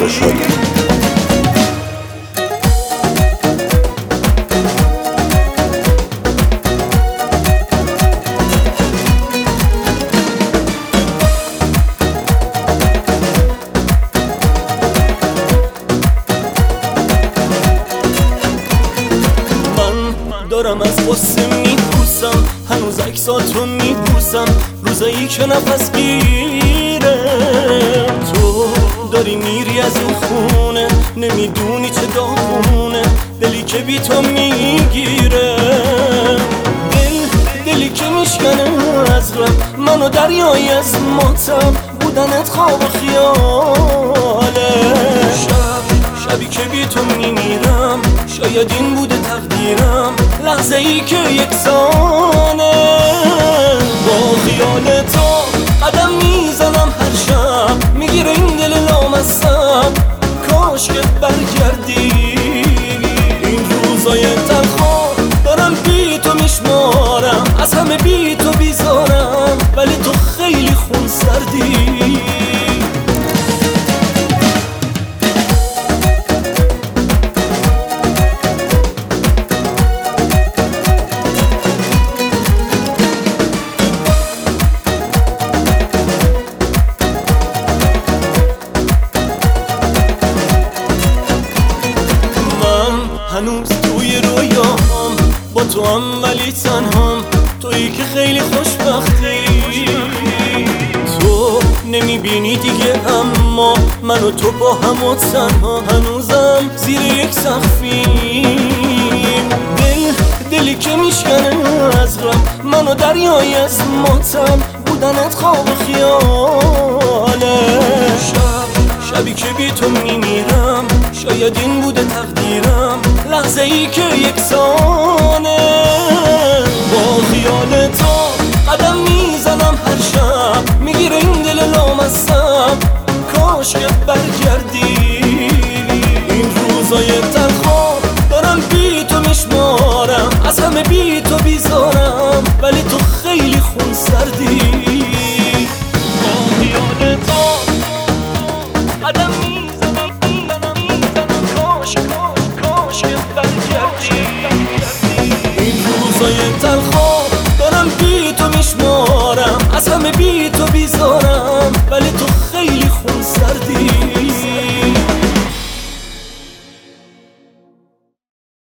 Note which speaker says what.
Speaker 1: دارم از غصه میپوسم، هنوز عکساتو میبوسم روزایی که نفس گیره. تو داری میری از این خونه، نمیدونی چه داغونه دلی که بی تو میگیره. دلی که میشکنه از غم، منو دریایی از ماتم بودنت خواب و خیاله. شبی که بی تو میمیرم، شاید این بوده تقدیرم، لحظه ای که یکسانه. با خیال تو قدم میزنم هر شب، میگیره این دل لامصب، کاش که برگردی. این روزای تلخو دارم بی تو میشمارم، از همه بی تو بیزارم، ولی تو خیلی خون سردی. هنوز توی رویاهم با تو هم ولی تنهام، تویی که خیلی خوشبختی. تو نمیبینی دیگه اما من و تو با هم و تنها، هنوزم زیر یک سقفیم. دلی که میشکنه از غم، من و دریایی از ماتم بودنت خواب و خیاله. شبی که بی تو میمیرم، شاید این بوده تقدیرم، لحظه ای که یکسانه. با خیال تو قدم میزنم هر شب، میگیره این دل لامصب، کاش که برگردی.